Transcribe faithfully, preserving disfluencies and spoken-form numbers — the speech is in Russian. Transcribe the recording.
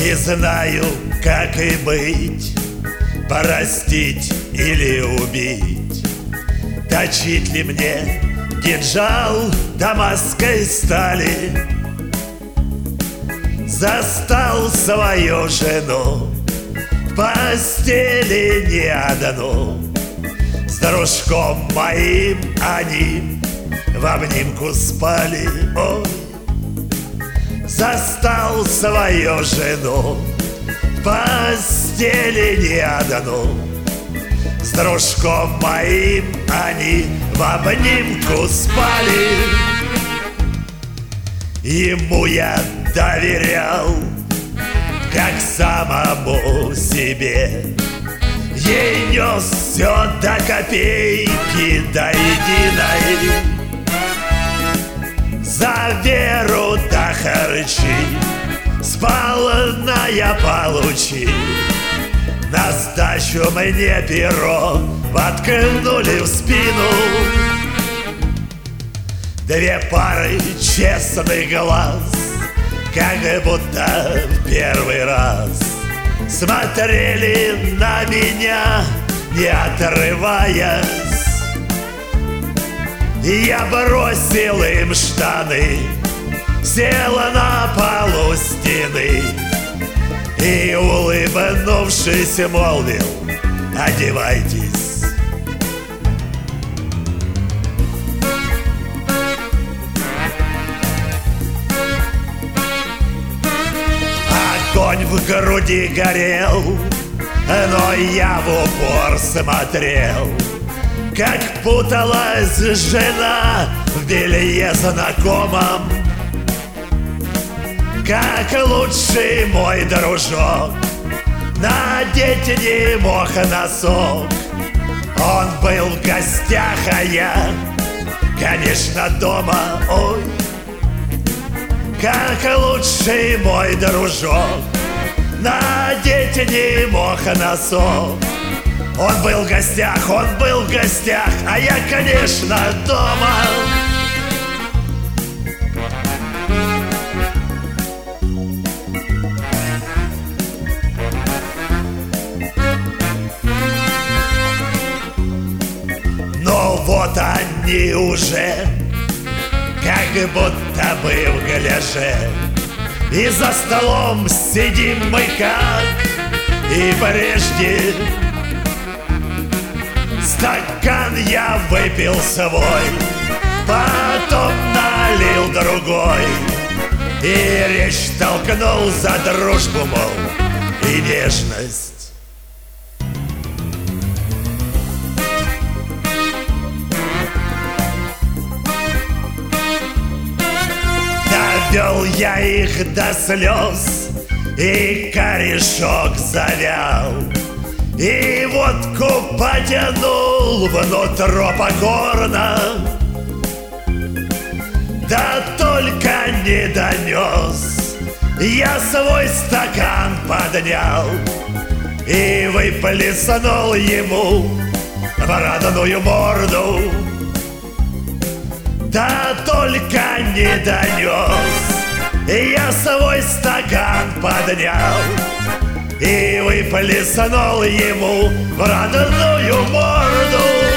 Не знаю, как и быть, простить или убить. Точить ли мне кинжал дамасской стали? Застал свою жену в постели не одну. С дружком моим они в обнимку спали. Ой, застал свою жену в постели не одну. С дружком моим они в обнимку спали. Ему я доверял, как самому себе. Ей нес все до копейки, до единой. За веру до харчи сполна я получил. На сдачу мне перо воткнули в спину. Две пары честных глаз, как будто в первый раз, смотрели на меня, не отрываясь. Я бросил им штаны, села на полу стены и, улыбнувшись, молвил: одевайтесь. Огонь в груди горел, но я в упор смотрел, как путалась жена в белье знакомом, как лучший мой дружок надеть не мог носок. Он был в гостях, а я, конечно, дома. Ой, как лучший мой дружок надеть не мог носок. Он был в гостях, он был в гостях, а я, конечно, дома. Но вот они уже как будто бы в гляже, и за столом сидим мы, как и прежде. Стакан я выпил свой, потом налил другой, и речь толкнул за дружбу, мол, и нежность. Довел я их до слез, и корешок завял, и водку потянул внутрь покорно. Да только не донес, я свой стакан поднял и выплеснул ему в родную морду. Да только не донес, я свой стакан поднял и выплеснул ему в родную морду.